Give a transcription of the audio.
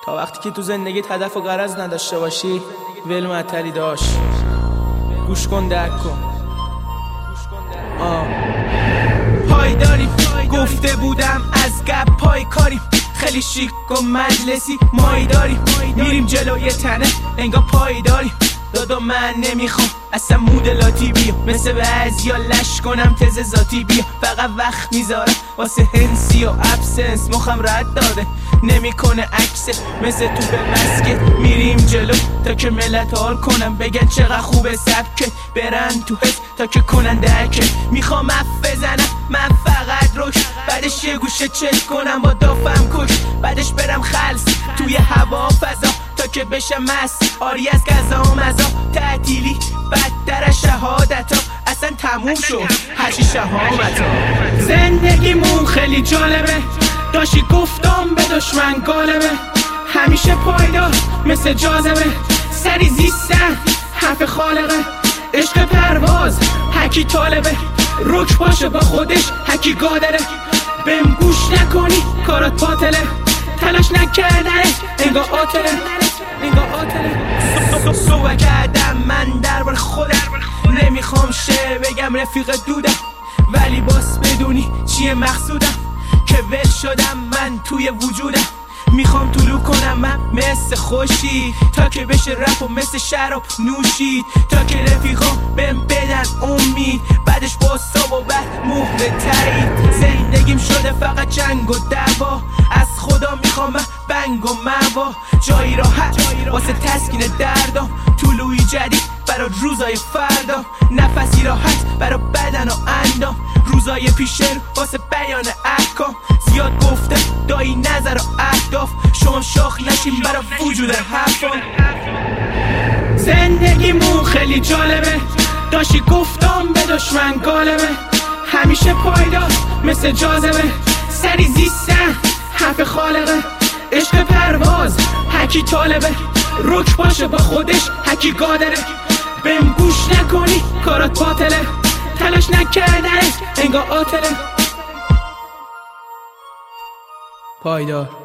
تا وقتی که تو زندگیت هدف و غرض نداشته باشی ول معطلی داشت. گوش کن درک کن. پایداری گفته بودم از گپ پای کاریم، خیلی شیک و مجلسی مایی داریم، میریم جلوی تنه انگار پایداریم. دادا من نمیخوام اصلا مدلاتی بیا، مثل بعضیا لش کنم تز ذاتی بیا. فقط وقت میذارم واسه هنسی و ابسنس، مخم رد داده نمیکنه عکس. مثل تو به مسکت میریم جلو تا که ملت حال کنم، بگن چقدر خوبه سبکه، برن تو حس تا که کنن درکه. میخوام اف بزنم من فقط روش، بعدش یه گوشه چش کنم با دافم کش، بعدش برم خلص توی هوا فضا تا که بشم مست آری از غذا و مزا. تعطیلی بدتر از شهادتا، اصلا تموم شد هرچی شهامتا. زندگیمون خیلی جالبه، داشتی گفتم به دشمن غالبه، همیشه پایدار مثل جاذبه، سری زیستن حرف خالقه. عشق پرواز هکی طالبه، رک باشه با خودش هکی قادره. بهم گوش نکنی کارات باطله، تلاش نکردنه انگار آتله. صحبت کردم من درباره خودم، نمیخوام شعر بگم رفیق دودم، ولی باس بدونی چیه مقصودم، که ول شدم من توی وجودم. میخوام طلوع کنم من مثل خوشی، تا که بشه رپ و مثل شراب نوشید، تا که رفیقام بهم بدن امید، بعدش باسا و بعد مهر تایید. زندگیم شده فقط جنگ و دعوا، از خدا میخوام بنگ و موا، جایی راحت واسه تسکین دردم، طلوعی جدید برا روزای فردا، نفسی راحت برا بدن و اندام، روزای پیشر واسه بیان احکام. زیاد گفته دایی نظر و اهداف، شما شاخ نشین برا وجود حرفام. زندگیمون خیلی جالبه، داشتی گفتم به دشمن غالبه، همیشه پایدار مثل جاذبه، سری زیستن حرف خالقه. عشق پرواز هکی طالبه، رک باشه با خودش هکی قادره. بهم گوش نکنی کارات باطله، تلاش نکردنه انگار آتله. پایدار